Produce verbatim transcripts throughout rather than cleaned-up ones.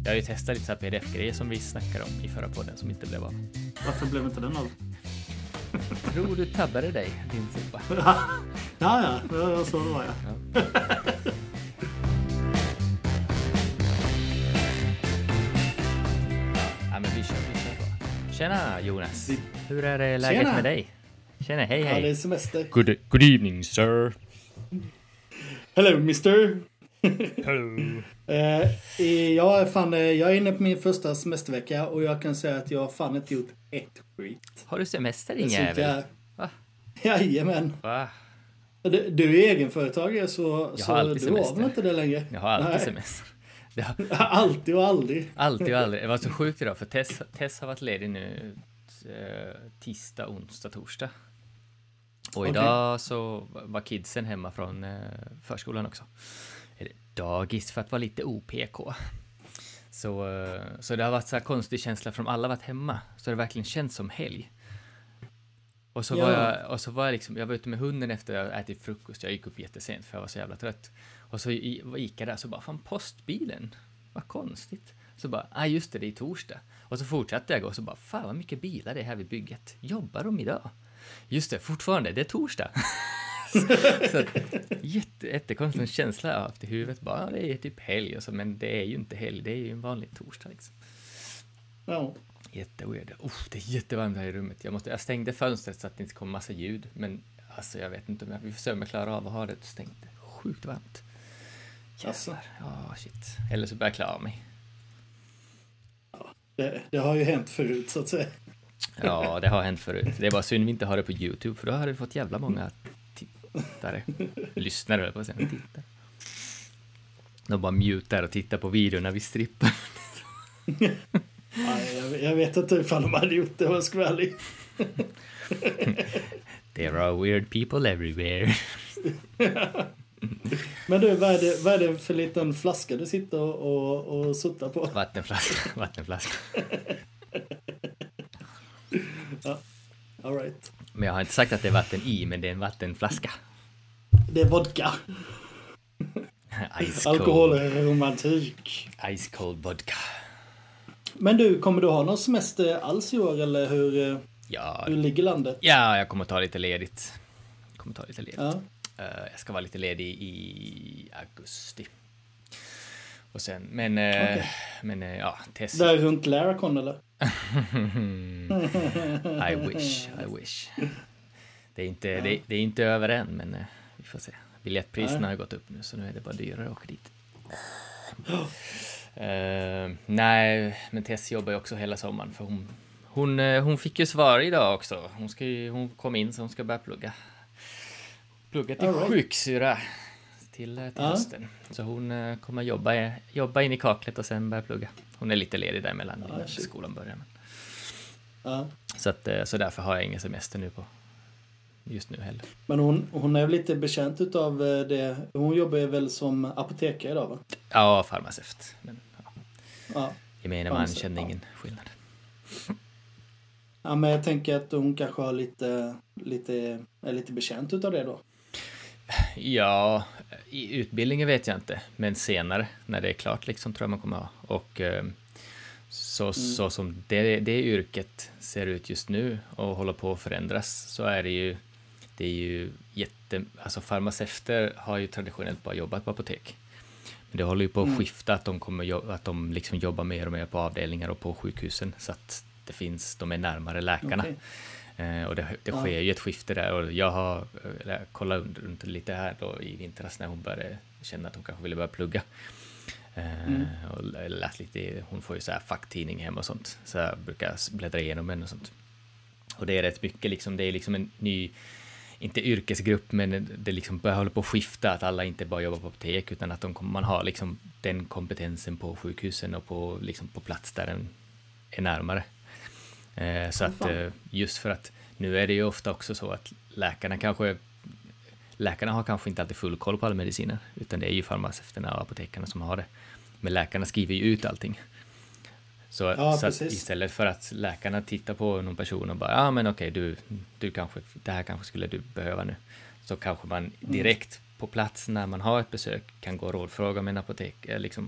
jag har ju testat lite så här P D F-grejer som vi snackade om i förra podden som inte blev av. Varför blev inte den av? Tror du tabbade dig, din Filippa? ja, ja, ja, så det var jag. Ja. Ja, men vi kör, vi kör på. Tjena Jonas, hur är det läget Tjena. med dig? Tjena, hej hej. Ja, det är semester. Good, good evening sir. Hello mister. Hello. eh, jag, är fan, jag är inne på min första semestervecka och jag kan säga att jag har fan inte gjort ett skit. Har du semester din Dessutom jävel? jag- Va? Jajamän. Va? Du, du är egenföretagare så, Jag så har alltid du har semester. väl inte det längre? Jag har alltid Nej. semester. Det har, Alltid och aldrig. alltid och aldrig. Det var så sjukt idag för Tess, Tess har varit ledig nu eh, tisdag, onsdag, torsdag. Och Okej. idag så var kidsen hemma från eh, förskolan också. Eller dagis för att vara lite O P K. Så, eh, så det har varit så här konstig känsla från alla varit hemma. Så det verkligen känns som helg. Och så, Ja. var jag, och så var jag liksom, jag var ute med hunden efter att jag ätit frukost. Jag gick upp jättesent för jag var så jävla trött. Och så i- gick jag där så bara, fan postbilen, vad konstigt. Så bara, ah just det, det är torsdag. Och så fortsatte jag gå och så bara, fan vad mycket bilar det är här vid bygget. Jobbar de idag? Just det, fortfarande, det är torsdag. så att, jätte, jättekonstig känsla jag har haft i huvudet. Bara, ah, det är typ helg och så, men det är ju inte helg, det är ju en vanlig torsdag liksom. Ja. Jätteweird. Oh, det är jättevarmt här i rummet. Jag, måste, jag stängde fönstret så att det inte kom massa ljud. Men alltså jag vet inte om jag, vi får se om jag klarar av att ha det stängt. Sjukt varmt. Alltså. Jävlar. Ja, shit. Eller så börjar jag klara av mig. Det, det har ju hänt förut så att säga. Ja, det har hänt förut. Det är bara synd vi inte har det på YouTube. För då hade vi fått jävla många tittare. Lyssnare eller på att säga. Tittare. De bara mutar och tittar på videon när vi strippar. Ja, jag, jag vet inte ifall de hade gjort det, var skvällig. There are weird people everywhere. Men du, vad är, det, vad är det för liten flaska du sitter och, och, och suttar på? Vattenflaska. Vattenflaska. Ja, all right. Men jag har inte sagt att det är vatten i, men det är en vattenflaska. Det är vodka. Ice Alkohol cold, är romantik. ice cold vodka. Men du, kommer du ha någon semester alls i år eller hur, Ja, hur ligger landet? ja, jag kommer ta lite ledigt. Jag kommer ta lite ledigt. Ja. Uh, jag ska vara lite ledig i augusti. Och sen, men, uh, Okej. men uh, ja, Tess. Där runt Laracon eller? I wish, I wish. Det är inte, det, det är inte över än, men uh, vi får se. Biljettpriserna Nej. har gått upp nu, så nu är det bara dyrare att åka dit. Uh, nej, men Tess jobbar ju också hela sommaren, för hon, hon, uh, hon fick ju svar idag också. Hon, ska ju, hon kom in så hon ska börja plugga. Plugga till All right. sjuksyra till, till Ja. hösten. Så hon uh, kommer jobba, jobba in i kaklet och sen börja plugga. Hon är lite ledig däremellan Ja, innan shit. skolan börjar. Men. Ja. Så, att, uh, så därför har jag ingen semester nu på just nu heller. Men hon, hon är väl lite bekänt utav det. Hon jobbar ju väl som apotekare idag va? Ja, farmaceut. Men ja, Ja. gemene man Farmaceut, känner ja. ingen skillnad. Ja, men jag tänker att hon kanske har lite, lite, är lite bekänt utav det då. Ja, i utbildningen vet jag inte. Men senare, när det är klart, liksom, tror jag man kommer ha. Och eh, så, Mm. så som det, det yrket ser ut just nu och håller på att förändras, så är det ju, det är ju jätte... Alltså farmaceuter har ju traditionellt bara jobbat på apotek. Men det håller ju på att Mm. skifta, att de, kommer, jo- att de liksom jobbar mer och mer på avdelningar och på sjukhusen, så att det finns, de är närmare läkarna. Okej. Eh, och det, det Ja. sker ju ett skifte där, och jag har eller, kollat runt lite här då i vintras när hon började känna att hon kanske ville börja plugga. Eh, Mm. och läst lite, hon får ju så här facktidning hem och sånt, så jag brukar bläddra igenom den och sånt. Och det är rätt mycket liksom, det är liksom en ny, inte yrkesgrupp, men det liksom börjar hålla på att skifta, att alla inte bara jobbar på apotek, utan att de, man har liksom den kompetensen på sjukhusen och på, liksom på plats där den är närmare. Eh, så Ja, att fan. eh, just för att nu är det ju ofta också så att läkarna kanske läkarna har kanske inte alltid full koll på alla mediciner, utan det är ju farmaceuterna och apotekarna som har det. Men läkarna skriver ju ut allting. Så, Ja, så att precis. istället för att läkarna tittar på någon person och bara, ja ah, men okej, du, du kanske, det här kanske skulle du behöva nu. Så kanske man direkt på plats när man har ett besök kan gå och rådfråga med en apotek, liksom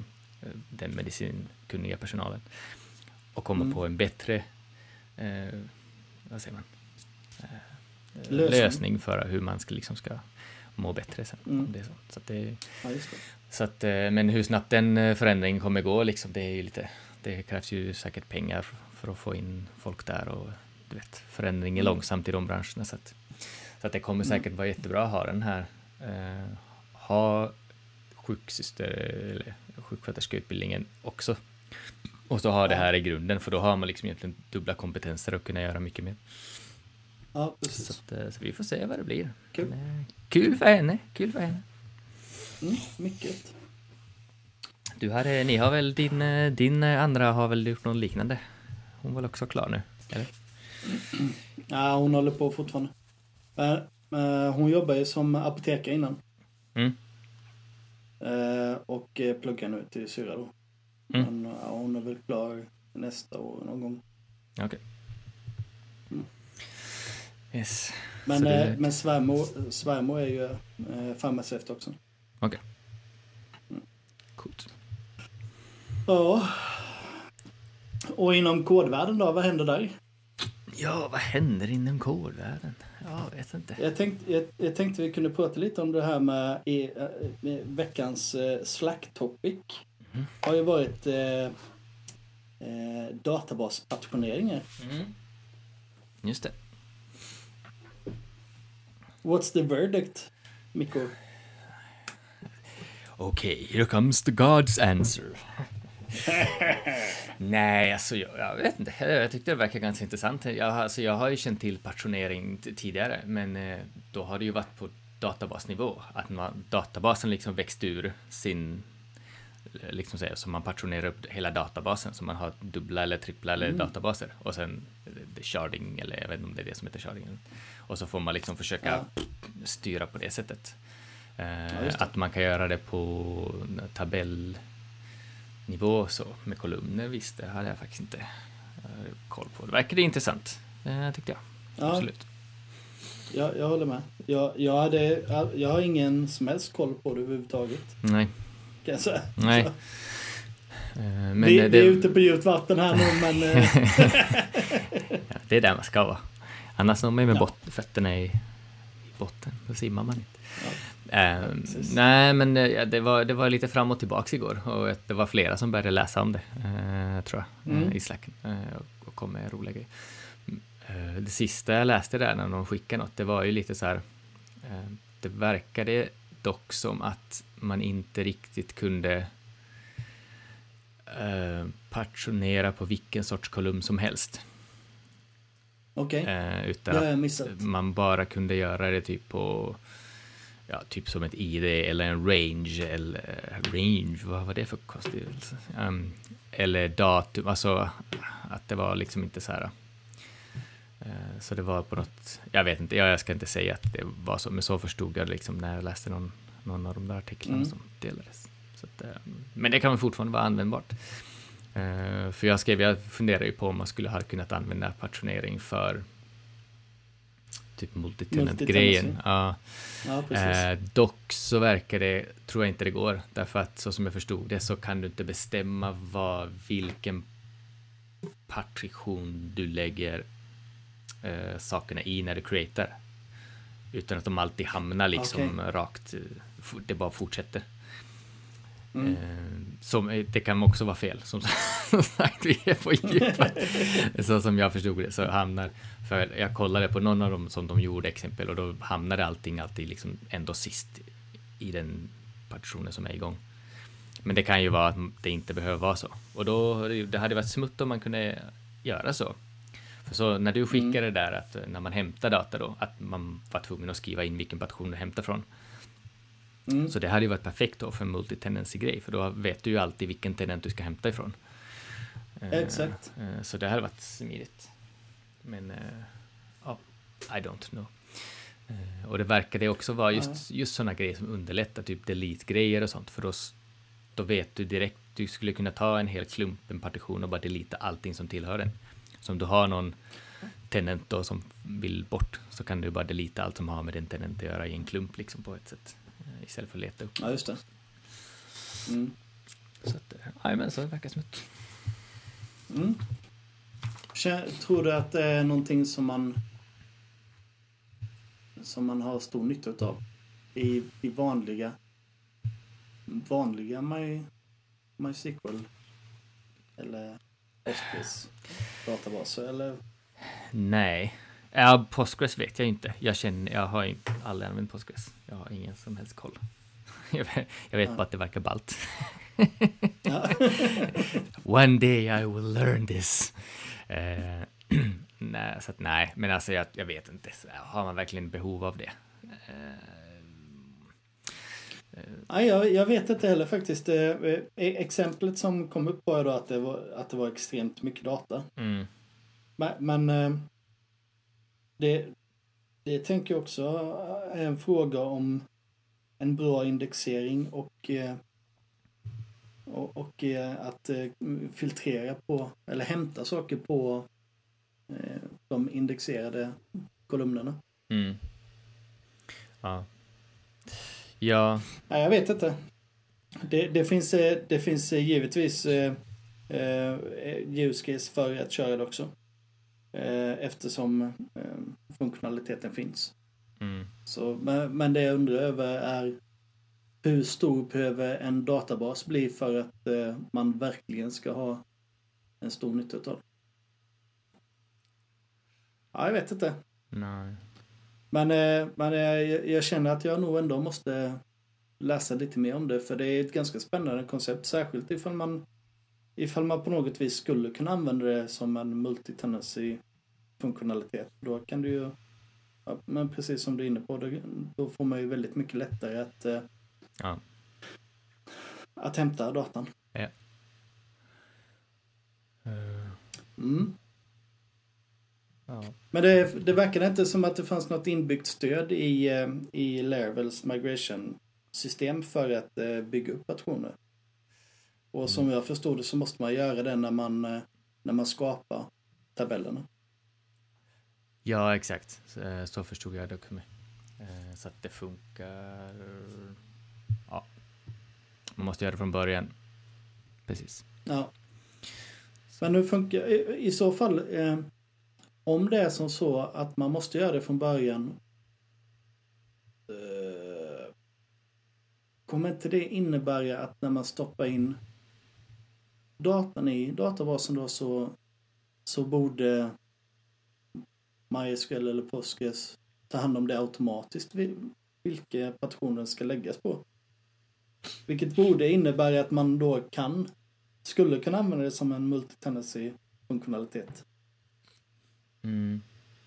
den medicinkunniga personalen och komma Mm. på en bättre eh, vad säger man eh, Lösning. lösning för hur man ska, liksom ska må bättre sen. Mm. Om det är så. Så att det, Ja, just det. så att, eh, men hur snabbt den eh, förändringen kommer gå, liksom, det är ju lite, det krävs ju säkert pengar för, för att få in folk där och du vet, förändring är Mm. långsamt i de branscherna, så att, så att det kommer Mm. säkert vara jättebra att ha den här eh, ha sjuksyster eller sjuksköterskeutbildningen också och så ha det här i grunden, för då har man liksom egentligen dubbla kompetenser och kunna göra mycket mer. Ja, precis. Så, att, eh, så vi får se vad det blir. Kul. Men, eh, kul för henne, kul för henne. Mm, mycket. Du har, eh, ni har väl din, eh, din eh, andra har väl gjort något liknande? Hon var väl också klar nu, eller? Ja, hon håller på fortfarande. Men, eh, hon jobbar ju som apotekare innan. Mm. Eh, och eh, pluggar nu till syra då. Mm. Men ja, hon är väl klar nästa år någon gång. Okej. Okay. Mm. Yes. Men, Så det- eh, men svärmor, svärmor är ju eh, farmaceut också. Okej. Coolt. Ja. Och inom kodvärlden då, vad händer där? Ja, vad händer inom kodvärlden? Ja, jag vet inte. Jag tänkte, jag, jag tänkte vi kunde prata lite om det här med, i, eh, med veckans eh, Slack-topic. Mm. Har ju varit eh, eh, databaspationeringar. Mm. Just det. What's the verdict, Mikko? Okej, here comes the God's answer. Nej, alltså jag, jag vet inte. Jag tyckte det verkar ganska intressant. Jag, alltså, jag har ju känt till pationering t- tidigare, men eh, då har det ju varit på databasnivå. Att man, databasen liksom växt ur sin, liksom säga, så man patronerar upp hela databasen, så man har dubbla eller trippla eller Mm. databaser. Och sen det sharding, eller jag vet inte om det är det som heter sharding. Och så får man liksom försöka Ja. styra på det sättet. Eh, Ja, just det. att man kan göra det på tabellnivå så med kolumner, visst, det hade jag faktiskt inte eh, koll på. Det verkade intressant, eh, tyckte jag. Ja. Absolut. Jag, jag håller med. Jag, jag, hade, jag har ingen som helst koll på det överhuvudtaget. Nej, Kan jag säga. nej. Så, Eh, men vi, det, vi är ute på djupt vatten här nu, men... eh, ja, det är där man ska vara. Annars når man med Ja. bot- fötterna i, i botten, då simmar man inte. Ja. Eh, precis. nej, men eh, det var, det var lite fram och tillbaka igår, och ett- det var flera som började läsa om det, eh, tror jag, Mm. eh, i Slacken, eh, och, och kom med roliga grejer. Eh, det sista jag läste där när de skickade något, det var ju lite så här, eh, det verkade dock som att man inte riktigt kunde eh, pationera på vilken sorts kolumn som helst. Okej, Eh, utan det har att jag missat. man bara kunde göra det typ på, ja, typ som ett I D eller en range, eller range, vad var det för konstigt? Um, eller datum, alltså att det var liksom inte så här. Uh, så det var på något, jag vet inte, jag, jag ska inte säga att det var så, men så förstod jag det liksom när jag läste någon, någon av de där artiklarna Mm. som delades. Så att, um, men det kan väl fortfarande vara användbart. Uh, för jag skrev, jag funderar ju på om man skulle ha kunnat använda pationering för typ multitenant-grejen. Multitenancy. Ja. Ja, precis. Eh, dock så verkar det, tror jag inte det går, därför att så som jag förstod det så kan du inte bestämma vad, vilken partition du lägger eh, sakerna i när du creatar, utan att de alltid hamnar liksom Okej. rakt, eh, f- det bara fortsätter. Mm. Eh, som, eh, det kan också vara fel, som, som sagt, vi är på djupet. Så som jag förstod det så hamnar, för jag kollade på någon av dem som de gjorde exempel, och då hamnade allting alltid liksom ändå sist i den partitionen som är igång. Men det kan ju vara att det inte behöver vara så, och då, det hade varit smutt om man kunde göra så. För så när du skickade Mm. det där, att när man hämtar data då, att man var tvungen att skriva in vilken partition du hämtar från. Mm. Så det hade ju varit perfekt då för en multitenancy-grej, för då vet du ju alltid vilken tenant du ska hämta ifrån. Eh, Exakt. eh, Så det hade varit smidigt. Men, eh, ja, I don't know. Eh, Och det verkade också vara just, just sådana grejer som underlättar, typ delete-grejer och sånt, för då, s- då vet du direkt, du skulle kunna ta en hel klump, en partition, och bara delita allting som tillhör den. Så om du har någon tenant då som vill bort, så kan du bara delita allt som har med den tenant att göra i en klump liksom, på ett sätt. Istället för att leta upp. Ja, just det. Mm. Så att, Nej, men så det verkar smutt. Mm. Tror du att det är någonting som man som man har stor nytta av i, i vanliga vanliga My, MySQL eller Postgres databaser eller? Nej. Ja, Postgres vet jag inte. Jag känner, jag har inte aldrig använt Postgres. Jag har ingen som helst koll. Jag vet, jag vet ja. bara att det verkar ballt. Ja. One day I will learn this. Uh, nej, så att nej, men alltså jag, jag vet inte. Har man verkligen behov av det? Uh, uh. Nej, jag, jag vet inte heller faktiskt. Eh, exemplet som kom upp var då att det var, att det var extremt mycket data. Mm. Men, men eh, det, det tänker jag också är en fråga om en bra indexering och eh, och, och eh, att eh, filtrera på eller hämta saker på eh, de indexerade kolumnerna. Mm. Ja. Ja. Nej, jag vet inte. Det, det finns eh, det finns eh, givetvis eh, eh, use case för att köra det också. Eh, eftersom eh, funktionaliteten finns. Mm. Så, men, men det jag undrar över är hur stor behöver en databas bli för att eh, man verkligen ska ha en stor nytta av? Ja, jag vet inte. Nej. Men, eh, men jag, jag känner att jag nog ändå måste läsa lite mer om det, för det är ett ganska spännande koncept, särskilt ifall man ifall man på något vis skulle kunna använda det som en multi-tenancy funktionalitet. Då kan du ju, ja, men precis som du är inne på, då, då får man ju väldigt mycket lättare att eh, ja. att hämta datan. Ja. Uh. Mm. Ja. Men det, det verkar inte som att det fanns något inbyggt stöd i, i Laravels migration-system för att uh, bygga upp patroner. Och mm. som jag förstod det så måste man göra det när man, uh, när man skapar tabellerna. Ja, exakt. Så, så förstod jag det också med. Uh, så att det funkar. Ja. Man måste göra det från början. Precis. Ja. Men nu funkar i, i så fall eh, om det är som så att man måste göra det från början, eh, kommer inte det innebära att när man stoppar in datan i databasen då så, så borde MySQL eller Postgres ta hand om det automatiskt, vilka patroner ska läggas på? Vilket borde innebära att man då kan skulle kunna använda det som en multi-tenancy funktionalitet. Mm.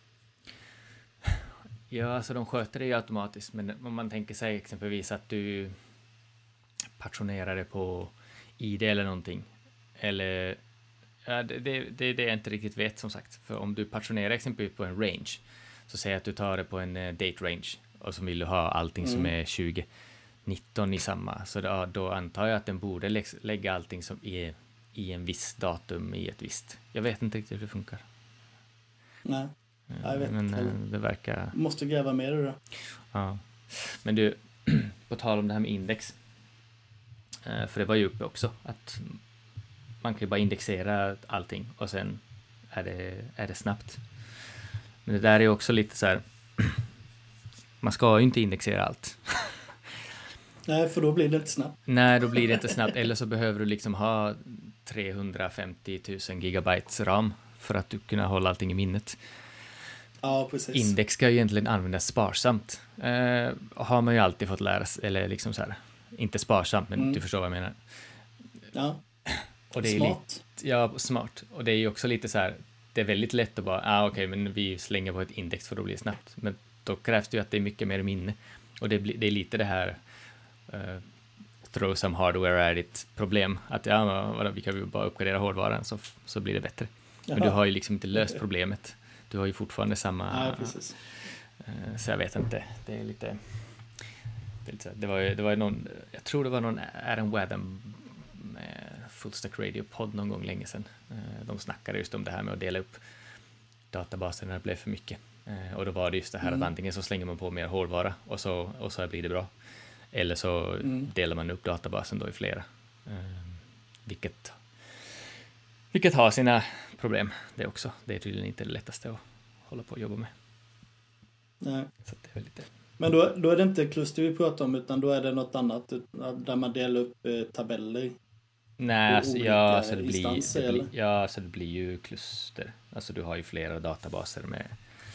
Ja, alltså de sköter det ju automatiskt, men om man tänker sig exempelvis att du patronerar det på I D eller någonting, eller ja, det, det, det är det jag inte riktigt vet som sagt, för om du patronerar exempelvis på en range, så säg att du tar det på en uh, date range och så vill du ha allting mm. som är tjugo nitton i samma, så då, då antar jag att den borde lä- lägga allting som är i en viss datum i ett visst. Jag vet inte riktigt hur det funkar. Nej, jag vet men inte. Det verkar... Måste gräva mer då. Ja. Men du, på tal om det här med index, för det var ju uppe också, att man kan ju bara indexera allting och sen är det, är det snabbt. Men det där är också lite så här, man ska ju inte indexera allt. Nej, för då blir det inte snabbt. Nej, då blir det inte snabbt. Eller så behöver du liksom ha trehundrafemtio tusen gigabytes ram för att du kunna hålla allting i minnet. Ja, precis. Index ska ju egentligen användas sparsamt. Eh, har man ju alltid fått lära sig, eller liksom så här, inte sparsamt, men mm. du förstår vad jag menar. Ja, och det är smart. Lite, ja, smart. Och det är ju också lite så här, det är väldigt lätt att bara, ah, okej, okay, men vi slänger på ett index för då blir det snabbt. Men då krävs det ju att det är mycket mer minne. Och det, blir, det är lite det här Uh, throw some hardware at it problem, att ja, vadå, vi kan ju bara uppgradera hårdvaran så, så blir det bättre. Men Jaha. Du har ju liksom inte löst problemet, du har ju fortfarande samma. Ja, precis. Uh, så jag vet inte, det är lite det, är lite, det var ju det var ju någon, jag tror det var någon Aaron Wadham med Full Stack Radio podd någon gång länge sedan. Uh, de snackade just om det här med att dela upp databasen när det blev för mycket, uh, och då var det just det här mm. att antingen så slänger man på mer hårdvara och så, och så blir det bra. Eller så mm. delar man upp databasen då i flera. vilket, vilket har sina problem det också. Det är tydligen inte det lättaste att hålla på och jobba med. Nej. Så det är väl lite... Men då, då är det inte kluster vi pratar om, utan då är det något annat där man delar upp eh, tabeller. Nej, alltså, ja, så det blir, det blir, eller? ja, så det blir ju kluster. Alltså du har ju flera databaser med...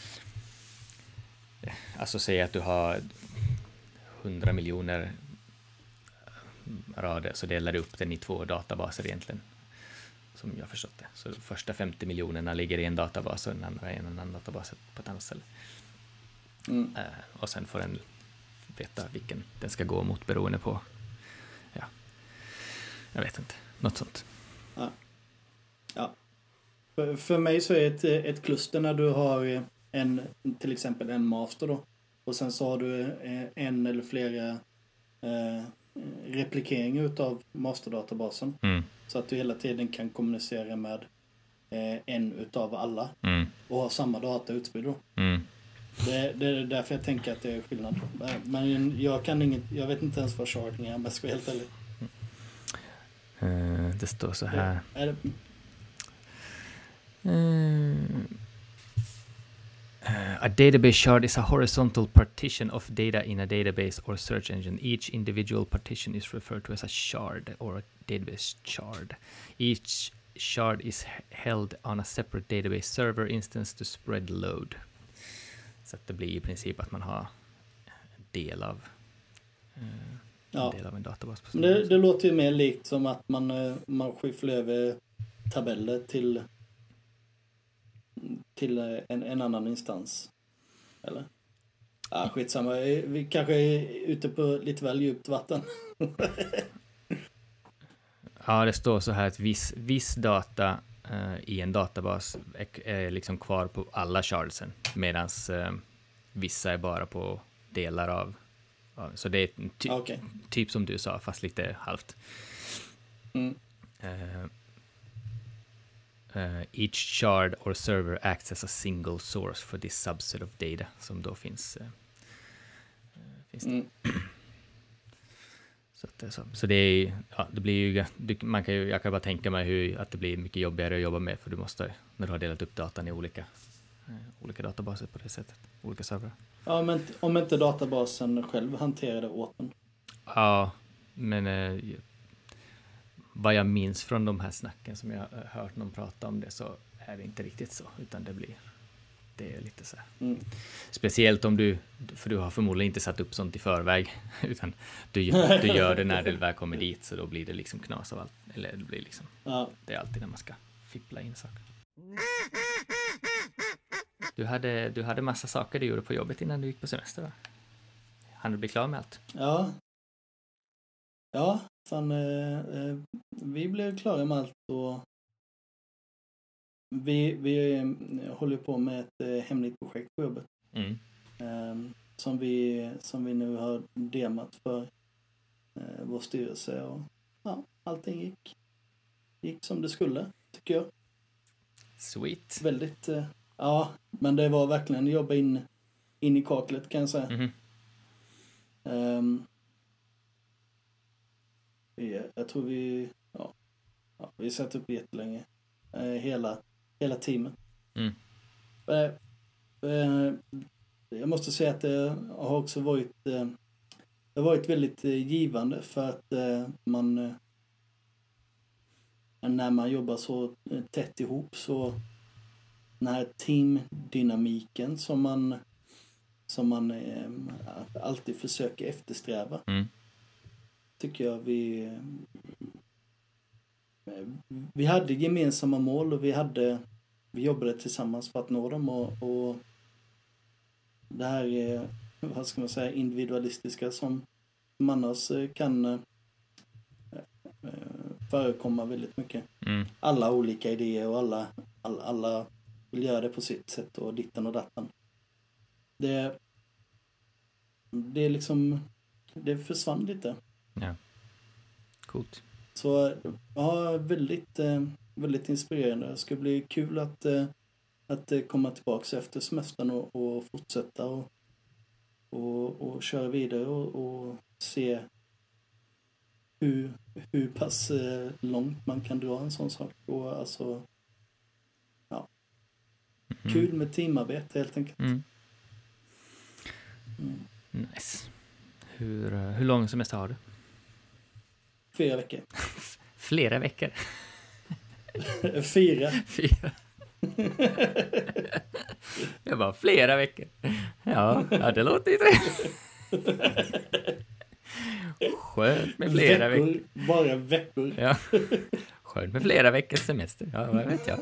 Alltså säg att du har hundra miljoner rader, så delar du upp den i två databaser egentligen. Som jag har förstått det. Så de första femtio miljonerna ligger i en databas och den andra i en annan databas på ett annat ställe. Mm. Uh, och sen får den veta vilken den ska gå mot beroende på, ja, jag vet inte, något sånt. Ja. Ja. För, för mig så är ett, ett kluster när du har en, till exempel en master då. Och sen så har du en eller flera eh, replikeringar utav masterdatabasen. Mm. Så att du hela tiden kan kommunicera med eh, en utav alla. Mm. Och ha samma data utspridd då. Mm. Det, det är därför jag tänker att det är skillnad. Men jag kan inget, jag vet inte ens vad sharding är, om jag ska vara helt ärlig. Uh, det står så här. Är det... Uh, uh, a database shard is a horizontal partition of data in a database or search engine. Each individual partition is referred to as a shard or a database shard. Each shard is held on a separate database server instance to spread load. Så att det blir i princip att man har en del av, uh, ja. en, del av en databas. Men det, det låter ju mer likt som att man, man skifflar över tabeller till, till en, en annan instans. Eller? Ja, skitsamma. Vi kanske är ute på lite väl djupt vatten. Ja, det står så här att viss, viss data uh, i en databas är, är liksom kvar på alla shardsen, medan uh, vissa är bara på delar av. Uh, så det är ty- okay. typ som du sa, fast lite halvt. Mm. Uh, uh, each shard or server acts as a single source for this subset of data som då finns. Uh, finns det. Mm. Så, att det, är så. så det är, ja, det blir ju, man kan ju, jag kan bara tänka mig hur, att det blir mycket jobbigare att jobba med, för du måste, när du har delat upp datan i olika, eh, olika databaser på det sättet, olika servrar. Ja, men om inte databasen själv hanterar det åt den. Ja, men eh, vad jag minns från de här snacken som jag har hört någon prata om det, så är det inte riktigt så, utan det blir, det är lite så här. Mm. Speciellt om du, för du har förmodligen inte satt upp sånt i förväg, utan du, du gör det när det väl kommer dit, så då blir det liksom knas av allt. Eller det blir liksom, ja. Det är alltid när man ska fippla in saker. Du hade, du hade massa saker du gjorde på jobbet innan du gick på semester, va? Han du bli klar med allt? Ja. Ja, fan, eh, eh, vi blev klara med allt och vi, vi eh, håller på med ett eh, hemligt projekt på jobbet. Mm. Eh, som, vi, som vi nu har demat för eh, vår styrelse, och ja, allting gick, gick som det skulle, tycker jag. Sweet. Väldigt, eh, ja, men det var verkligen jobba in, in i kaklet, kan jag säga. Mm-hmm. Um, vi, jag tror vi ja, ja, vi satt upp jättelänge, eh, hela, hela teamet. Mm. Eh, eh, jag måste säga att det har också varit eh, det har varit väldigt eh, givande, för att eh, man eh, när man jobbar så eh, tätt ihop, så den här teamdynamiken som man som man eh, alltid försöker eftersträva. Mm. Tycker jag vi eh, vi hade gemensamma mål, och vi hade vi jobbade tillsammans för att nå dem, och, och det här är, vad ska man säga, individualistiska som man annars kan eh, förekomma väldigt mycket. Mm. Alla olika idéer, och alla, alla, alla vill göra det på sitt sätt, och ditten och datten. Det det är liksom det försvann lite. Ja. Coolt. Så ja, väldigt väldigt inspirerande. Det ska bli kul att att komma tillbaka efter semestern och, och fortsätta och, och och köra vidare och, och se hur, hur pass eh, långt man kan dra en sån sak. Och alltså, ja. Mm. Kul med teamarbete helt enkelt. Mm. Mm. Nice. Hur, eh, hur lång semester har du? Fyra veckor. Flera veckor. Fyra. Fyra. Jag bara, flera veckor. Ja, ja det låter ju trevligt. Skönt med flera veckor. veckor. Bara veckor. Ja. Skönt med flera veckors semester. Ja, vad vet jag.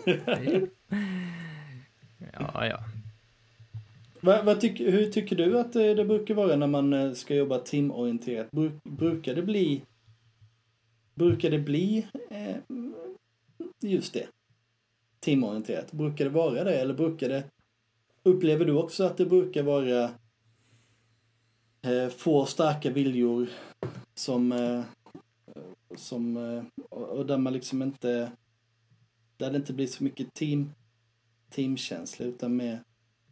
Ja, ja. Vad, vad tyck, hur tycker du att det, det brukar vara när man ska jobba teamorienterat? Bruk, brukar det bli brukar det bli eh, just det? Teamorienterat. Brukar det vara det? Eller brukar det upplever du också att det brukar vara eh, få starka viljor som eh, som eh, och där man liksom inte där det inte blir så mycket team teamkänsla utan med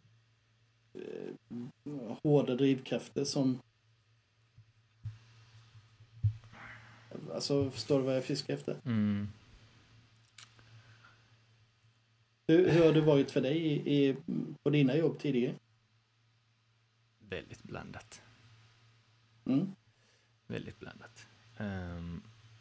eh, hårda drivkrafter som alltså förstår du vad jag fiskar efter? Mm. Hur, hur har det varit för dig i, i, på dina jobb tidigare? Väldigt blandat. Mm. Väldigt blandat. Um,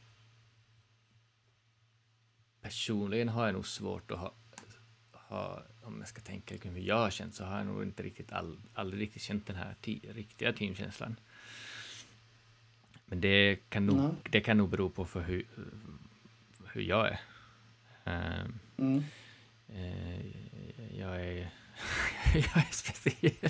personligen har jag nog svårt att ha, ha om jag ska tänka hur jag har känt så har jag nog inte riktigt all, aldrig riktigt känt den här ti- riktiga teamkänslan. Men det kan nog, Mm. det kan nog bero på för hur, hur jag är. Um, Mm. eh, jag är jag är speciell.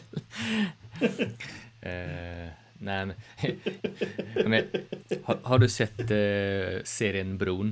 uh, nej, men, men har, har du sett uh, serien Bron?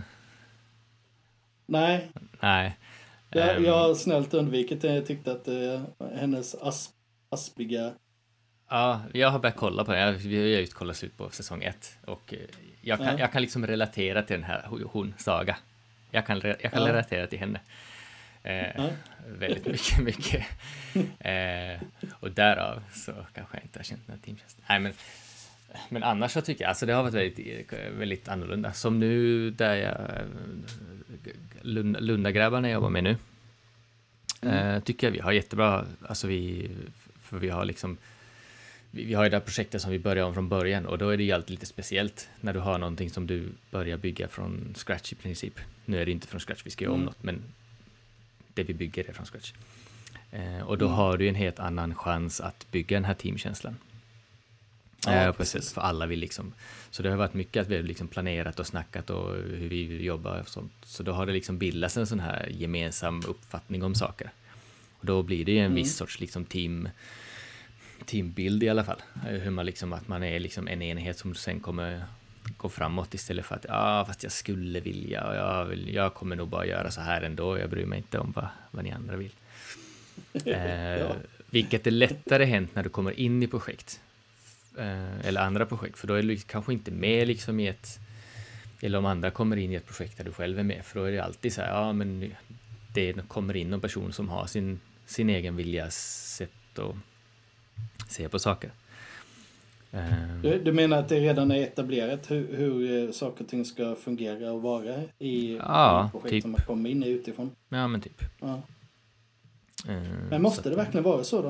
Nej, Nej. jag, Um, jag har snällt undvikit det. Jag tyckte att eh, hennes asp, aspiga... Ja, jag har börjat kolla på det. Jag, vi har just kollat slut på säsong ett. Och eh, jag kan, Ja. jag kan liksom relatera till den här hon, hon Saga. Jag kan, re- jag kan Ja. relatera till henne. Eh, Ja. Väldigt mycket, mycket. Eh, och därav så kanske jag inte har känt den här teamtjänsten. Nej, men, men annars så tycker jag, alltså det har varit väldigt, väldigt annorlunda. Som nu där jag, Lund, Lundagrabbarna jobbar med nu. Mm. Eh, tycker jag vi har jättebra, alltså vi, för vi har liksom, vi, vi har ju det här projektet som vi börjar om från början och då är det ju alltid lite speciellt när du har någonting som du börjar bygga från scratch i princip. Nu är det inte från scratch, vi ska göra om Mm. något, men det vi bygger är från scratch. Eh, och då Mm. har du en helt annan chans att bygga den här teamkänslan. Ja, eh, på precis. sätt för alla vill liksom. Så det har varit mycket att vi har liksom planerat och snackat och hur vi vill jobba och sånt. Så då har det liksom bildats en sån här gemensam uppfattning om saker. Och då blir det ju en Mm. viss sorts liksom team teambild i alla fall. Eh, Hur man liksom, att man är liksom en enhet som sen kommer gå framåt istället för att ja, ah, fast jag skulle vilja och jag, vill, jag kommer nog bara göra så här ändå. Jag bryr mig inte om vad, vad ni andra vill. Eh, Ja. Vilket är lättare hänt när du kommer in i projekt eh, eller andra projekt, för då är du kanske inte med liksom i ett, eller om andra kommer in i ett projekt där du själv är med, för då är det alltid så här, ja men det kommer in en person som har sin, sin egen vilja sätt att se på saker. Eh, Du, du menar att det redan är etablerat hur, hur eh, saker och ting ska fungera och vara i, Ja, i projekt typ. som man kommer in i utifrån? ja men typ. Ja. Eh, Men måste så det att- verkligen vara så då?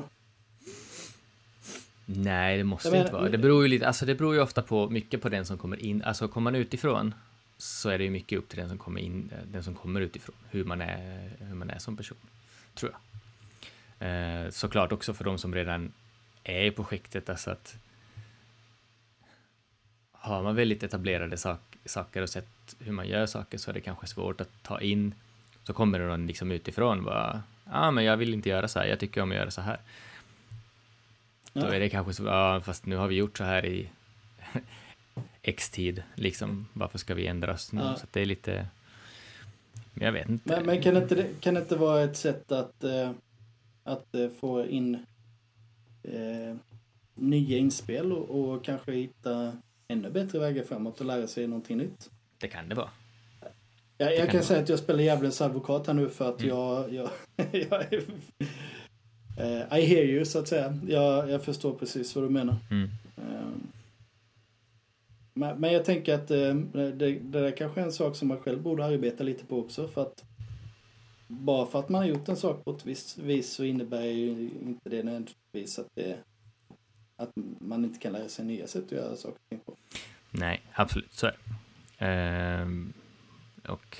Nej, det måste Jag inte menar- vara. Det beror ju lite, alltså det beror ju ofta på mycket på den som kommer in. Alltså kommer man utifrån så är det ju mycket upp till den som kommer in, den som kommer utifrån, hur man är, hur man är som person, tror jag. Eh, såklart också för de som redan är i projektet, alltså att har man väldigt etablerade sak, saker och sett hur man gör saker så är det kanske svårt att ta in. Så kommer det någon liksom utifrån bara, ja ah, men jag vill inte göra så här, jag tycker om att göra så här. Då Ja. är det kanske så, ja fast nu har vi gjort så här i x tid, liksom, varför ska vi ändra oss nu? Ja. Så att det är lite, men jag vet inte. Men, men kan, inte det, kan det inte vara ett sätt att, eh, att eh, få in eh, nya inspel och, och kanske hitta ännu bättre vägar framåt och lära sig någonting nytt? Det kan det vara. Jag, jag kan kan det säga att jag spelar djävulens advokat här nu för att Mm. jag, jag, jag är, eh, I hear you så att säga. Jag, jag förstår precis vad du menar. Mm. Eh, Men, men jag tänker att eh, det, det där kanske är en sak som man själv borde arbeta lite på också. För att bara för att man har gjort en sak på ett visst vis så innebär ju inte det nödvändigtvis att, det, att man inte kan lära sig nya sätt att göra saker på. Nej, absolut. Så är det. Ehm, och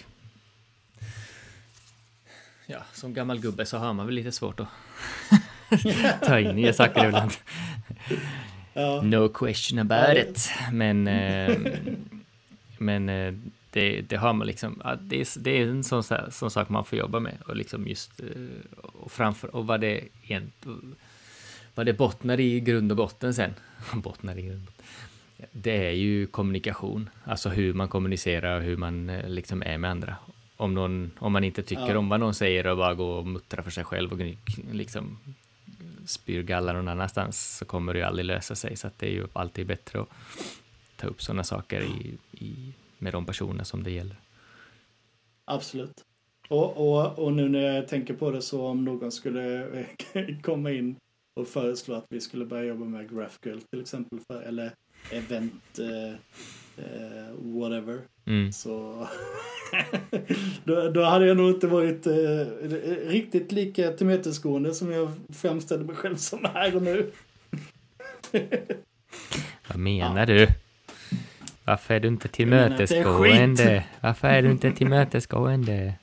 ja, som gammal gubbe så har man väl lite svårt att ta in nya saker ibland. Ja. No question about it. Men, eh, men eh, det, det har man liksom, ja, det, är, det är en sån, sån sak man får jobba med. Och liksom just, eh, och framför, och vad det egentligen, vad det bottnar i grund och botten sen. bottnar i grund. Det är ju kommunikation. Alltså hur man kommunicerar och hur man eh, liksom är med andra. Om, någon, om man inte tycker ja. om vad någon säger och bara går och muttrar för sig själv och liksom spyr gallar någon annanstans så kommer det ju aldrig lösa sig. Så att det är ju alltid bättre att ta upp sådana saker i, i, med de personer som det gäller. Absolut. Och, och, och nu när jag tänker på det, så om någon skulle komma in och föreslå att vi skulle börja jobba med GraphQL till exempel, för, eller event eh, eh, whatever, mm. så då, då hade jag nog inte varit eh, riktigt lika tillmötesgående som jag framställer mig själv som här och nu. Vad menar ja. du? Varför är du inte tillmötesgående? Varför är du inte tillmötesgående?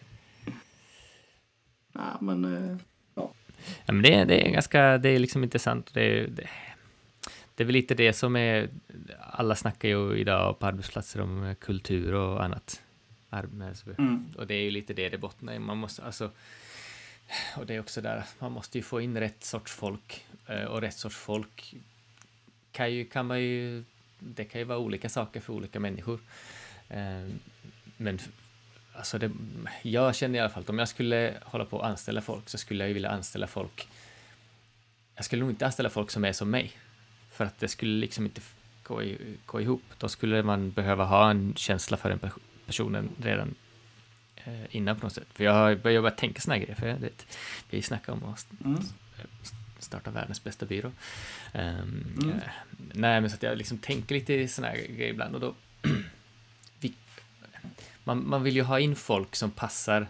Ja, men eh, ja. Ja, men det, det är ganska, det är liksom intressant. Det, det, det är väl lite det som är, alla snackar ju idag på arbetsplatser om kultur och annat. Mm. Och det är ju lite det det bottnar i. Man måste, alltså, och det är också där, man måste ju få in rätt sorts folk. Och rätt sorts folk kan ju, kan man ju, det kan ju vara olika saker för olika människor. Men alltså det, jag känner i alla fall att om jag skulle hålla på att anställa folk så skulle jag ju vilja anställa folk. Jag skulle nog inte anställa folk som är som mig. För att det skulle liksom inte gå, i, gå ihop. Då skulle man behöva ha en känsla för den personen redan eh, innan på något sätt. För jag har börjat jobba tänka såna här grejer. För jag vet, vi snackar om att mm. starta världens bästa byrå. Um, mm. eh, nej, men så att jag liksom tänker lite såna här grejer ibland. Och då vi, man, man vill ju ha in folk som passar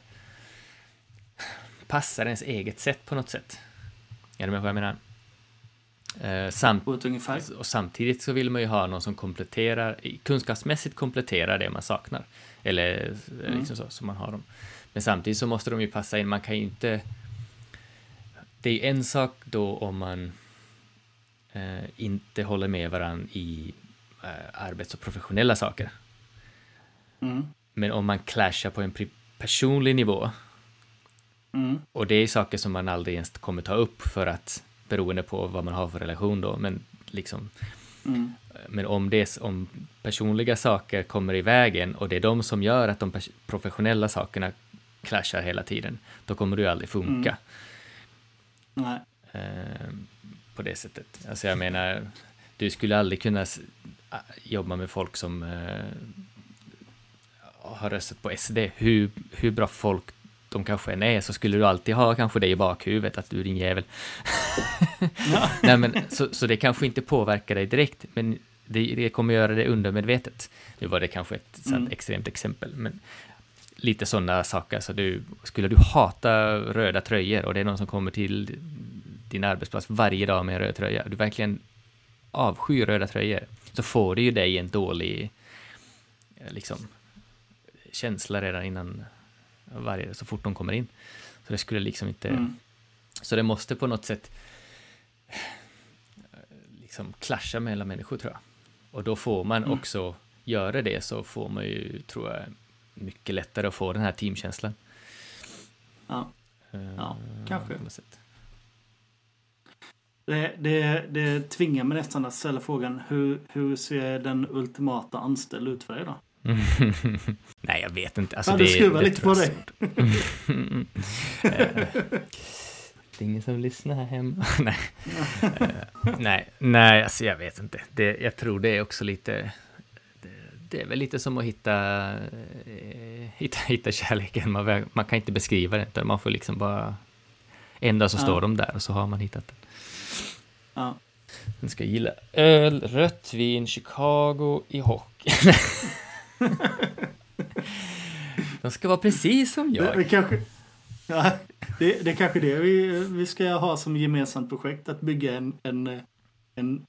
passar ens eget sätt på något sätt. Är du med vad jag menar? Eh, samt, och samtidigt så vill man ju ha någon som kompletterar, kunskapsmässigt kompletterar det man saknar. Eller mm. liksom så, så man har dem. Men samtidigt så måste de ju passa in. Man kan ju inte... Det är ju en sak då om man eh, inte håller med varandra i eh, arbets- och professionella saker. Mm. Men om man clashar på en personlig nivå mm. och det är saker som man aldrig ens kommer ta upp för att beroende på vad man har för relation då, men liksom mm. men om det om personliga saker kommer i vägen och det är de som gör att de pers- professionella sakerna clashar hela tiden, då kommer det ju aldrig funka. Mm. Nej. Eh, på det sättet. Alltså jag menar, du skulle aldrig kunna s- jobba med folk som eh, har röstat på S D. Hur, hur bra folk de kanske än är, så skulle du alltid ha kanske det i bakhuvudet att du är din jävel. Ja. Nej, men, så, så det kanske inte påverkar dig direkt, men det, det kommer göra det undermedvetet. Nu var det kanske ett sånt mm. extremt exempel, men lite sådana saker. Så du, skulle du hata röda tröjor och det är någon som kommer till din arbetsplats varje dag med en röd tröja, du verkligen avskyr röda tröjor, så får det ju dig en dålig liksom känsla redan innan varje, så fort de kommer in. Så det skulle liksom inte mm. så det måste på något sätt liksom clasha mellan människor, tror jag. Och då får man mm. också göra det, så får man ju, tror jag, mycket lättare att få den här teamkänslan. Ja, ja uh, kanske. Det, det, det tvingar mig nästan att ställa frågan, hur, hur ser den ultimata anställd ut för dig då? Nej, jag vet inte. Alltså, ja, det, du skruvar det lite på dig. Det är ingen som lyssnar här hemma. nej. nej, nej, alltså jag vet inte. Det, jag tror det är också lite... Det, det är väl lite som att hitta, eh, hitta, hitta kärleken. Man, man kan inte beskriva det, utan man får liksom bara... En dag så står ja. de där och så har man hittat den. Ja. Den ska gilla öl, rött vin, Chicago i hockey. De ska vara precis som jag. Det, vi kanske, ja, det, det är kanske det vi, vi ska ha som gemensamt projekt. Att bygga en en, en,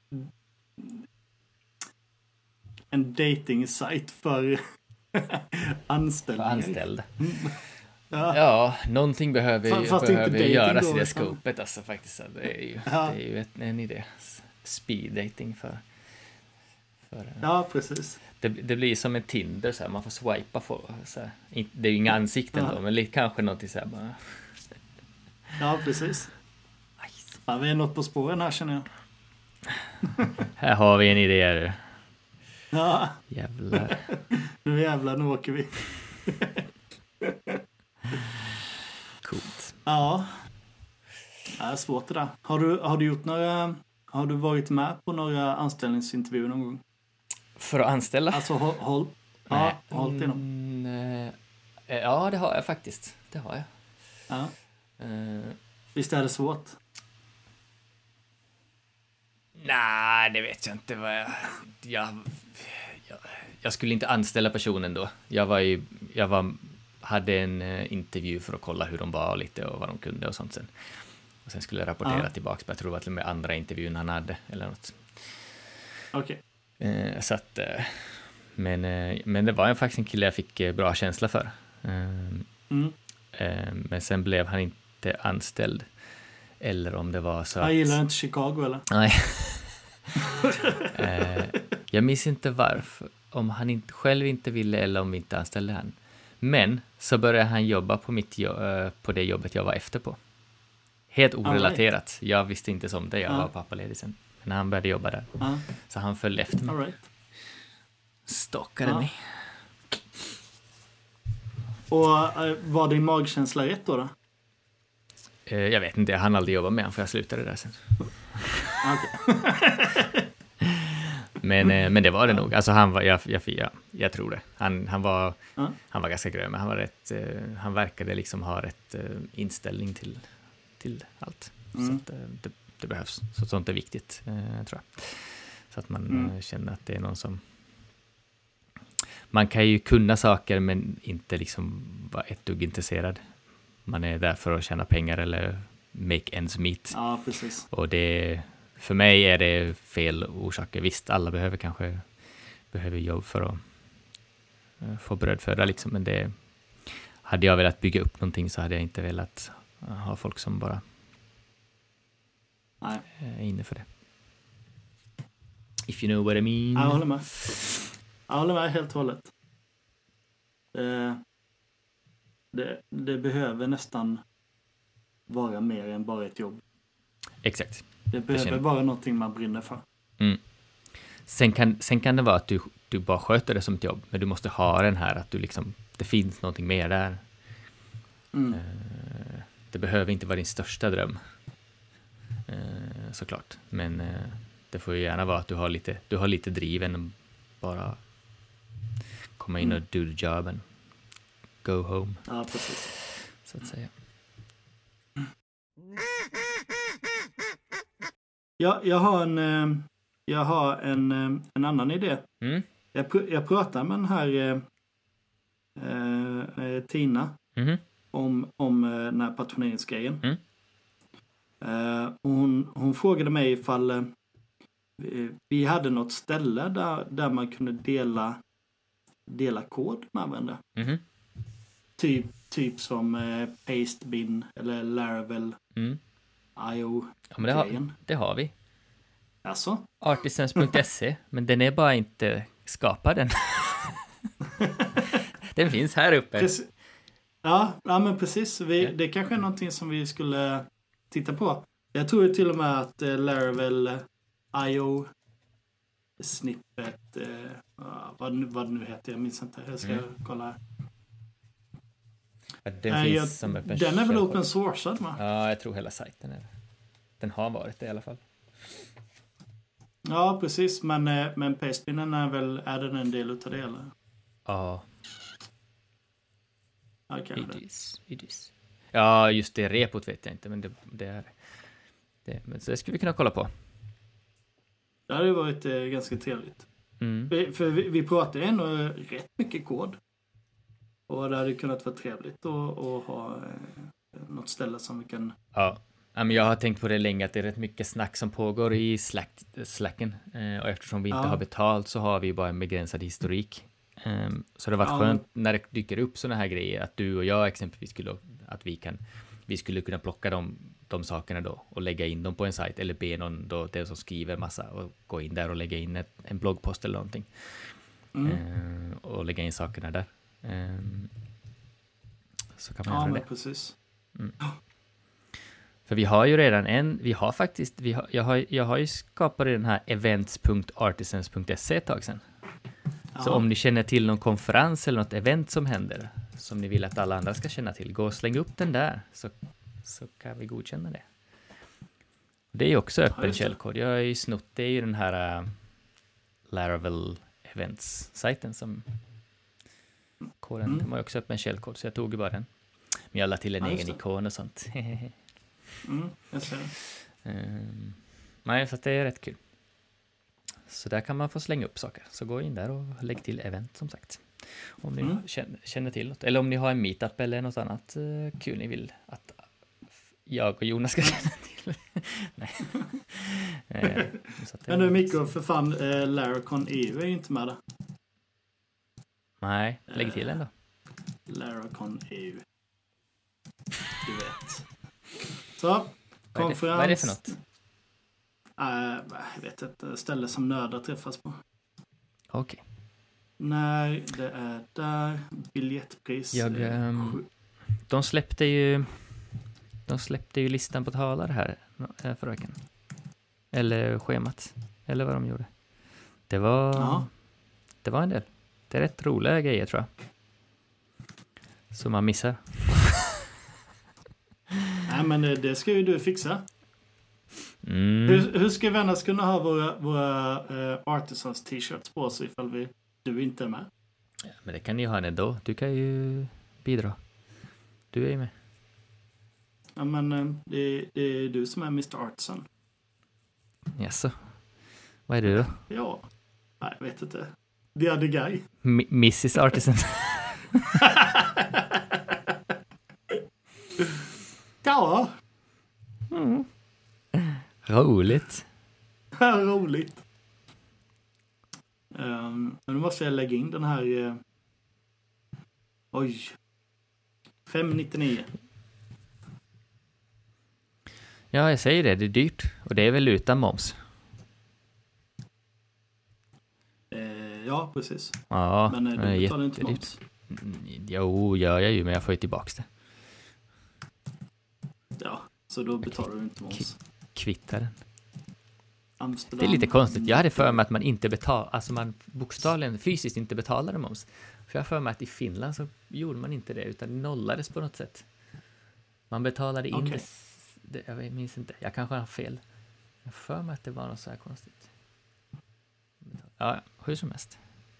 en dating-sajt för anställda. För anställda. Ja. Ja, någonting behöver, Fast- fast behöver inte dating göras då, i det utan- skopet. Alltså, faktiskt. Det är ju, Ja. det är ju ett, en idé. Speed dating för... för Ja, precis. det, det blir som en Tinder, så här, man får swipa för, så här. In- Det är ju inga ansikten Ja. då, men lite, kanske något så här bara... Ja, precis. Ja, vi är något på spåren här, känner jag. Här har vi en idé. Ja, Jävlar. nu jävlar, nu åker vi. Coolt. Ja. Det är svårt det där. Har du, har du gjort några... Har du varit med på några anställningsintervjuer någon gång? För att anställa? Alltså, håll... håll ja, hållt i dem. Mm, eh, ja, det har jag faktiskt. Det har jag. Ja. Uh, Visst är det svårt? Nej, det vet jag inte. Vad jag, jag, jag, jag skulle inte anställa personen då. Jag var ju, jag var, hade en uh, intervju för att kolla hur de var lite och vad de kunde och sånt sen. Och sen skulle jag rapportera Ja. tillbaka. Jag tror att det var andra intervjun han hade eller något. Okej. Uh, så att, uh, men, uh, men det var ju faktiskt en kille jag fick uh, bra känsla för. Uh, Mm. uh, men sen blev han inte anställd. Eller om det var så Jag att... gillar inte Chicago, eller? Nej. eh, jag minns inte varför. Om han inte, själv inte ville eller om vi inte anställde han. Men så började han jobba på, mitt jo- eh, på det jobbet jag var efter på. Helt orelaterat. right. Jag visste inte som det. Jag Ja. var pappaledig sen. Men han började jobba där. Ja, Så han följde efter mig. all right. Stalkade Ja. mig. Och äh, var din magkänsla rätt då? då? Eh, jag vet inte. Jag hann aldrig jobba med honom för jag slutade där sen. Okej. Men, eh, men det var det nog. Alltså han var, jag, jag, jag, jag tror det. Han, han, var, Ja. han var ganska grön, men han, var rätt, eh, han verkade liksom ha rätt eh, inställning till, till allt. Mm. Så att, eh, det, det behövs. Så sånt är viktigt, eh, tror jag. Så att man Mm. eh, känner att det är någon som... Man kan ju kunna saker, men inte liksom vara ett dugg intresserad. Man är där för att tjäna pengar eller make ends meet. Ja, precis. Och det, för mig är det fel orsaker. Visst, alla behöver kanske behöver jobb för att uh, få brödföda liksom, men det hade jag velat bygga upp någonting så hade jag inte velat uh, ha folk som bara Nej. är inne för det. If you know what I mean. Jag håller med. Jag håller med helt och hållet. Det, det, det behöver nästan vara mer än bara ett jobb. Exakt. Det behöver känner- vara någonting man brinner för. Mm. Sen kan, sen kan det vara att du, du bara sköter det som ett jobb, men du måste ha den här att du liksom, det finns någonting mer där. Mm. Eh, det behöver inte vara din största dröm. Eh, såklart. Men eh, det får ju gärna vara att du har lite, du har lite driven och bara komma in Mm. och do the job and go home, Ja, precis. så att säga. Jag, jag har en, eh, jag har en, eh, en annan idé. Mm. Jag, pr- jag pratar med den här eh, eh, Tina Mhm. om, om eh, den här patrioneringsgrejen. Mm. Eh, och hon, hon frågade mig ifall eh, vi- vi hade något ställe där, där man kunde dela, dela kod med varandra. Mhm. Typ, typ som eh, Pastebin eller Laravel Mm. I O Ja, men det har, grejen. det har vi. Alltså? Artisans punkt se, men den är bara inte skapad än. Den finns här uppe. Preci- ja, ja, men precis. Vi, Ja. Det kanske är någonting som vi skulle titta på. Jag tror ju till och med att eh, Laravel eh, I O snippet, eh, ah, vad, nu- vad det nu heter, jag minns inte. Jag ska Mm. kolla här. Ja, den Nej, finns jag, som öppen den är väl källkod. open sourced, va? Ja, jag tror hela sajten är det. Den har varit det i alla fall. Ja, precis. Men, eh, men Pastebinen är väl, är den en del utav det, eller? Ja, Ja, kanske it det. is, it is. Ja, just det repot vet jag inte, men det, det är det. Men så det skulle vi kunna kolla på. Det hade ju varit eh, ganska trevligt. Mm. Vi, för vi, vi pratar ju ändå rätt mycket kod. Och det hade kunnat vara trevligt att, att ha eh, något ställe som vi kan... Ja. Ja, men jag har tänkt på det länge att det är rätt mycket snack som pågår i Slack, Slacken. Eh, och eftersom vi inte Ja. har betalt så har vi bara en begränsad historik. Eh, så det har varit Ja. skönt när det dyker upp sådana här grejer att du och jag exempelvis skulle, att vi kan, vi skulle kunna plocka de, de sakerna då och lägga in dem på en sajt eller be någon då, den som skriver massa och gå in där och lägga in ett, en bloggpost eller någonting. Mm. Eh, och lägga in sakerna där. Eh, så kan man Ja, göra men det. precis. Mm. För vi har ju redan en, vi har faktiskt, vi har, jag, har, jag har ju skapat den här events punkt artisans punkt se ett tag sedan. Ja. Så om ni känner till någon konferens eller något event som händer, som ni vill att alla andra ska känna till, gå och släng upp den där, så, så kan vi godkänna det. Det är ju också öppen Ja, källkod. Jag har ju snott, det är ju den här uh, Laravel Events-sajten som koden, Mm. den var ju också öppen källkod, så jag tog ju bara den. Men jag la till en Ja, egen just det. ikon och sånt. Mm, jag ser. Um, nej, så att det är rätt kul. Så där kan man få slänga upp saker. Så gå in där och lägg till event som sagt. Om ni Mm. känner, känner till något. Eller om ni har en meetup eller något annat uh, kul ni vill att jag och Jonas ska känna till. Nej. Eh, så att det- Men nu Mikko, för fan, eh, Laracon E U är ju inte med där. Nej, lägg till en då. Laracon E U. Du vet. Så, Vad är, det, konferens. vad är det för något? Äh, jag vet inte, ställe som nördar träffas på. Okej. Nej, det är där. Biljettpris. Jag, eh, ehm, sju- De släppte ju de släppte ju listan på talare här eh, förra veckan. Eller schemat. Eller vad de gjorde. Det var Ja. det var en del. Det är rätt roliga grejer tror jag. Som man missar. Nej, men det, det ska ju du fixa. Mm. Hur, hur ska vi annars kunna ha våra, våra eh, Artisans t-shirts på oss ifall vi, du inte är med? Ja, men det kan ni ju ha ändå. Du kan ju bidra. Du är ju med. Ja, men eh, det, det är du som är mister Artisan. Jaså. Vad är du då? Ja. Nej, jag vet inte. The other guy. M- missus Artisan. Ja, Mm. Roligt. roligt. Um, men nu måste jag lägga in den här... Uh, oj. fem nittionio. Ja, jag säger det. Det är dyrt. Och det är väl utan moms. Uh, ja, precis. Ja, Men uh, det är du betalar inte jättedyrt. moms. Mm, Jo, gör jag ju, men jag får ju tillbaka det. Ja, så då betalar du inte moms. Kvittar den. Amsterdam. Det är lite konstigt. Jag hade för mig att man inte betalar, alltså man bokstavligen fysiskt inte betalade moms. För jag har för mig att i Finland så gjorde man inte det, utan det nollades på något sätt. Man betalade in Okej. det, det. Jag minns inte. Jag kanske har fel. Jag har för mig att det var något så här konstigt. Ja, hur som helst.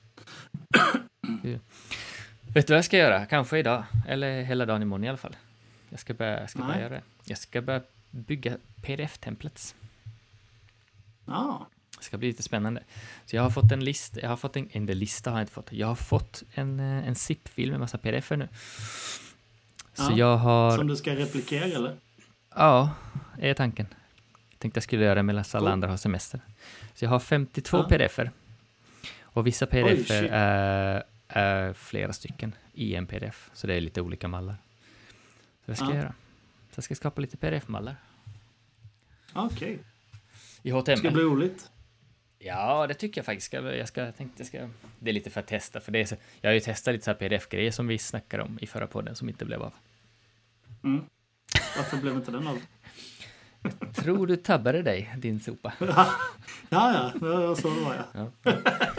Hur- Vet du vad jag ska göra? Kanske idag. Eller hela dagen imorgon i alla fall. Jag ska börja, jag ska börja Nej. göra det. Jag ska börja bygga P D F-templates. Ja, Det ska bli lite spännande. Så jag har fått en lista. Jag har fått en, en lista har jag inte fått. Jag har fått en, eh, en zip-fil med massa P D F-er nu. Så Ja, jag har... som du ska replikera eller? Ja, är tanken. Jag tänkte jag skulle göra det medan alla Cool. andra har semester. Så jag har femtiotvå Ja. P D F-er. Och vissa P D Oj, F-er shit. är, är flera stycken i en P D F. Så det är lite olika mallar. Så det ska Ja. jag göra. Så jag ska skapa lite P D F-mallar. Okej. I H T M L. Ska bli roligt. Ja, det tycker jag faktiskt. Ska, jag, ska, jag tänkte jag ska... Det är lite för att testa. För det är så, jag har ju testat lite så här P D F-grejer som vi snackade om i förra podden som inte blev av. Mm. Varför blev inte den av? Tror du tabbade dig, din sopa? ja, ja, ja, så det var jag. Ja.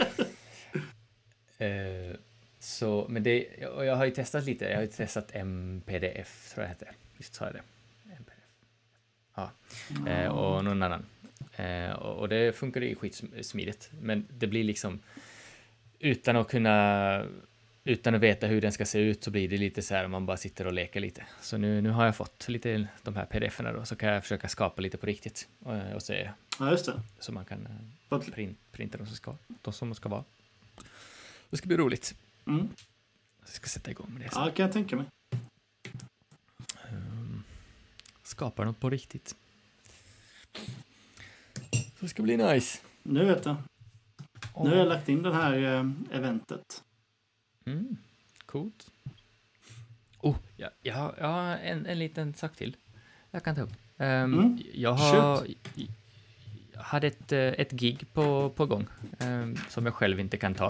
Eh, så, men det... Och jag har ju testat lite. Jag har ju testat M P D F, tror jag det heter. Visst sa jag det? M P D F. Ja. Eh, och någon annan. Eh, och, och det funkar ju skitsmidigt. Men det blir liksom... Utan att kunna utan att veta hur den ska se ut så blir det lite så här om man bara sitter och leker lite. Så nu, nu har jag fått lite de här pdf-erna då, så kan jag försöka skapa lite på riktigt och, och se. Ja, just det. Så man kan uh, print, printa de som ska, de som ska vara. Det ska bli roligt. Mm. Jag ska sätta igång med det. Så. Ja, kan jag tänka mig. Um, skapar något på riktigt. Det ska bli nice. Nu vet jag. Oh. Nu har jag lagt in det här eh, eventet. Mm, coolt. Oh, ja, jag har, jag har en, en liten sak till. Jag kan ta upp. Um, mm. Jag har, jag hade ett, ett gig på, på gång um, som jag själv inte kan ta.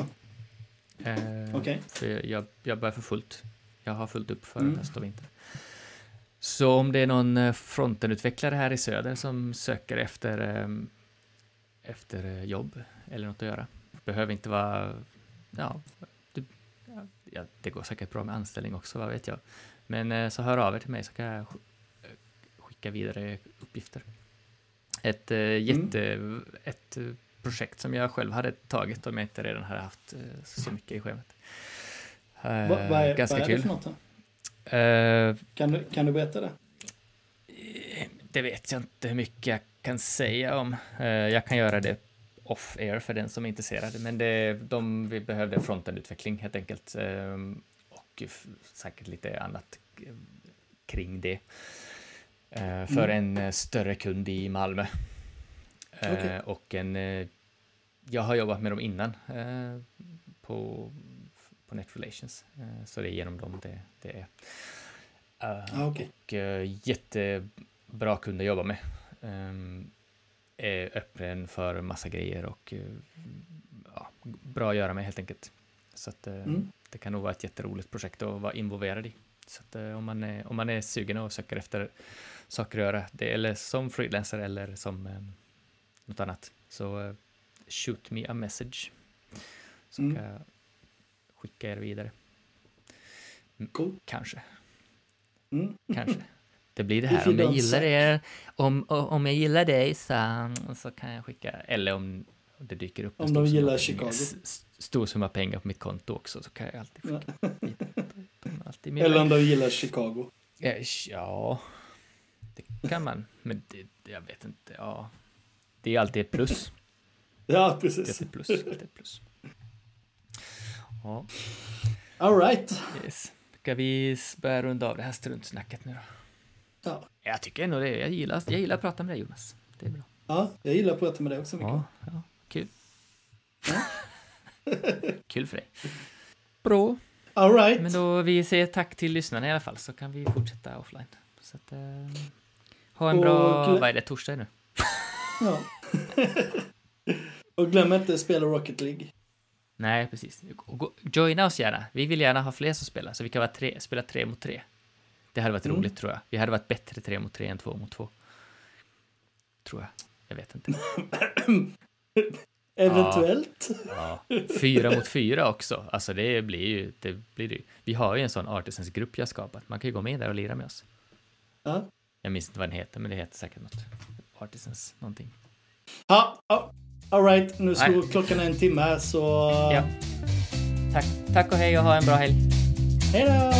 Uh, Okej. För jag, jag börjar för fullt. Jag har fullt upp för Mm. höst och vinter. Så om det är någon frontenutvecklare här i söder som söker efter, um, efter jobb eller något att göra. Behöver inte vara... Ja, du, ja, det går säkert bra med anställning också, vad vet jag. Men uh, så hör av er till mig så kan jag skicka vidare uppgifter. Ett, uh, jätte, mm. ett uh, projekt som jag själv hade tagit om jag inte redan hade haft uh, så mycket i schemat. Uh, Va, vad är, ganska vad är kul. det för något då? Uh, kan, du, kan du berätta det? Det vet jag inte hur mycket jag kan säga om. Uh, jag kan göra det off-air för den som är intresserad. Men det, de, vi behövde frontend-utveckling helt enkelt. Uh, och f- säkert lite annat uh, kring det. Uh, för mm. en uh, större kund i Malmö. Uh, okay. Och en... Uh, jag har jobbat med dem innan. Uh, på... på Net Relations. Uh, så det är genom dem det, det är. Uh, ah, okay. Och uh, jättebra kunder att jobba med. Um, är öppen för massa grejer och uh, ja, bra att göra med helt enkelt. Så att uh, mm. det kan nog vara ett jätteroligt projekt att vara involverad i. Så att uh, om, man är, om man är sugen och söker efter saker att göra, det, eller som freelancer eller som um, något annat, så uh, shoot me a message. Så mm. kan jag skicka er vidare. Cool. Kanske. Mm. Kanske. Det blir det här. Om jag gillar er, om, om jag gillar dig så, så kan jag skicka, eller om det dyker upp en om de gillar Chicago. S- stor summa pengar på mitt konto också, så kan jag alltid skicka. alltid eller om de gillar Chicago. Ja, det kan man. Men det, jag vet inte. Ja, det är alltid ett plus. Ja, precis. Det är ett plus. Det är ett plus. Ja. All right. Yes. Ska vi börja runda av det här struntsnacket nu då? Ja. Jag tycker ändå det. Jag gillar, jag gillar att prata med dig, Jonas. Det är bra. Ja, jag gillar att prata med dig också mycket. Ja, ja. Kul. Ja. Kul för dig. Bra. All right. Men då vi säger tack till lyssnarna i alla fall, så kan vi fortsätta offline. Så att, eh, ha en och bra... glöm... Vad är det? Torsdag nu? Ja. Och glöm inte att spela Rocket League. Nej, precis. Joina oss gärna. Vi vill gärna ha fler som spelar, så vi kan vara tre, spela tre mot tre. Det hade varit mm. roligt, tror jag. Vi hade varit bättre tre mot tre än två mot två. Tror jag. Jag vet inte. Eventuellt. Ja. Ja. Fyra mot fyra också. Alltså det blir ju... Det blir det. Vi har ju en sån Artisans-grupp jag skapat. Man kan ju gå med där och lira med oss. Ja. Jag minns inte vad den heter, men det heter säkert något. Artisans någonting. Ja, ja. All right. Nu slår klockan en timme, så... Ja. Tack, tack och hej och ha en bra helg. Hej då!